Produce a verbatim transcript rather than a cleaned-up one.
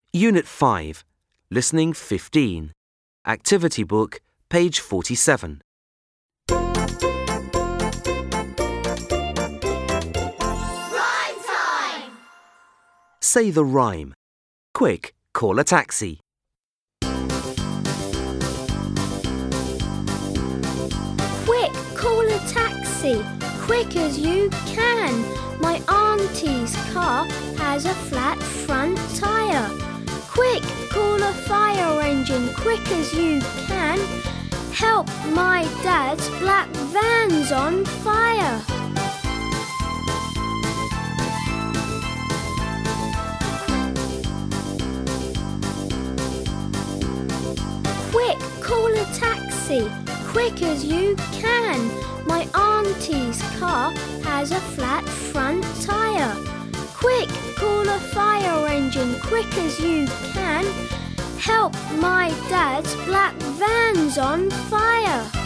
Unit five, Listening fifteen. Activity book, page forty-seven. Rhyme time! Say the rhyme. Quick, call a taxi. Quick, call a taxi, quick as you can. My auntie's car has a flat front tire. Quick, call a fire engine, quick as you can. Help, my dad's black van's on fire. Quick, call a taxi, quick as you can. My auntie's car has a flat front tire. Quick, call a fire engine, quick as you can. Help, my dad's black van's on fire.